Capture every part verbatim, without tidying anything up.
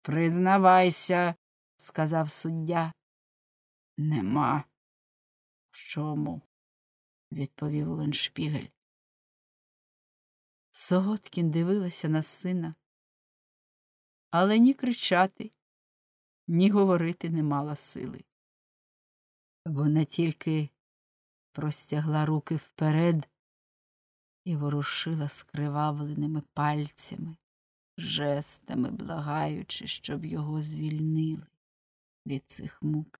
Признавайся, сказав суддя. Нема в чому, відповів Улленшпігель. Соготкін дивилася на сина, але ні кричати, ні говорити не мала сили. Вона тільки простягла руки вперед і ворушила скривавленими пальцями, жестами благаючи, щоб його звільнили від цих мук.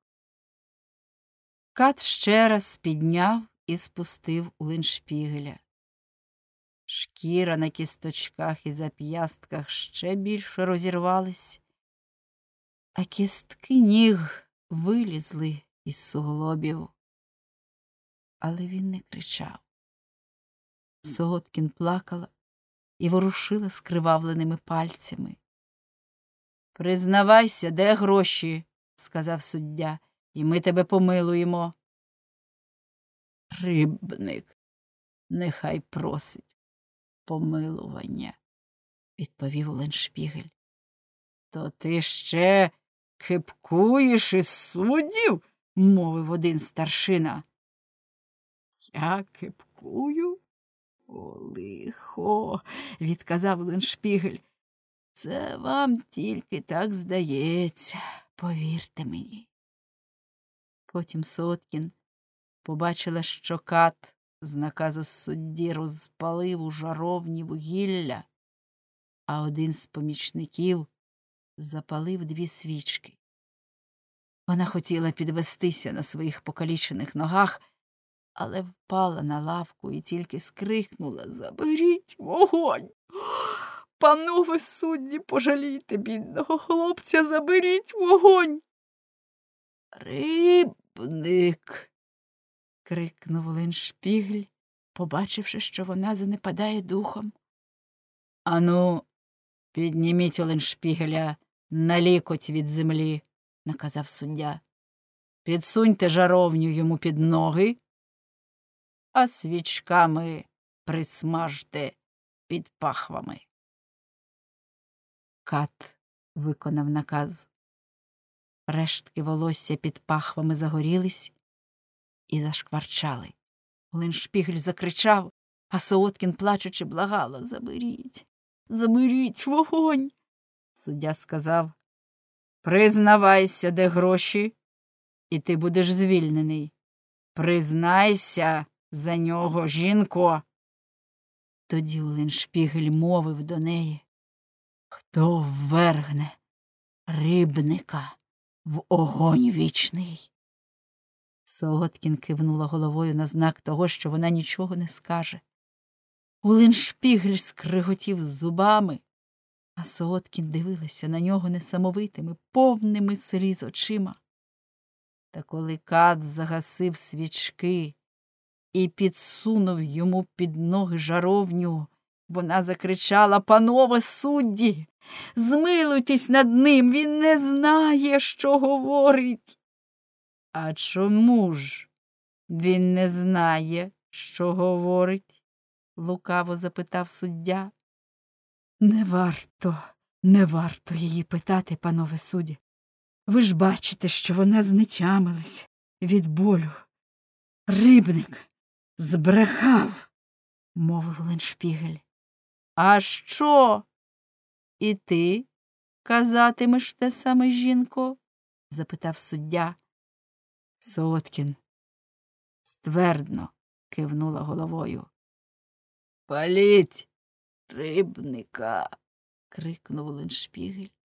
Кат ще раз підняв і спустив Улленшпігеля. Шкіра на кісточках і зап'ястках ще більше розірвалась, а кістки ніг вилізли із суглобів. Але він не кричав. Соготкін плакала і ворушила скривавленими пальцями. «Признавайся, де гроші?» – сказав суддя, – «і ми тебе помилуємо». «Рибник нехай просить помилування», – відповів Улленшпігель. «То ти ще кипкуєш із суддів?» – мовив один старшина. «Я кипкую? О, лихо!» – відказав Улленшпігель. «Це вам тільки так здається, повірте мені». Потім Соготкін побачила, що Кат з наказу судді розпалив у жаровні вугілля, а один з помічників запалив дві свічки. Вона хотіла підвестися на своїх покалічених ногах, але впала на лавку і тільки скрикнула: «Заберіть вогонь! Панове судді, пожалійте бідного хлопця, заберіть вогонь!» «Рибник!» – крикнув Улленшпігель, побачивши, що вона занепадає духом. «Ану, підніміть Улленшпігеля на лікоть від землі», – наказав суддя. «Підсуньте жаровню йому під ноги, а свічками присмажте під пахвами». Кат виконав наказ. Рештки волосся під пахвами загорілись і зашкварчали. Улленшпігель закричав, а Соготкін, плачучи, благала: «Заберіть, заберіть вогонь!» Суддя сказав: «Признавайся, де гроші, і ти будеш звільнений. Признайся за нього, жінко!» Тоді Улленшпігель мовив до неї: «Хто ввергне рибника в огонь вічний?» Соготкін кивнула головою на знак того, що вона нічого не скаже. Улленшпігель скриготів зубами, а Соготкін дивилася на нього несамовитими, повними сліз очима. Та коли Кат загасив свічки і підсунув йому під ноги жаровню, вона закричала: «Панове судді, змилуйтесь над ним, він не знає, що говорить». «А чому ж він не знає, що говорить?» – лукаво запитав суддя. «Не варто, не варто її питати, панове судді. Ви ж бачите, що вона знетямилась від болю. Рибник збрехав», – мовив Улленшпігель. «А що? І ти казатимеш те саме, жінко?» – запитав суддя. Соготкін ствердно кивнула головою. «Паліть рибника!» – крикнув Улленшпігель.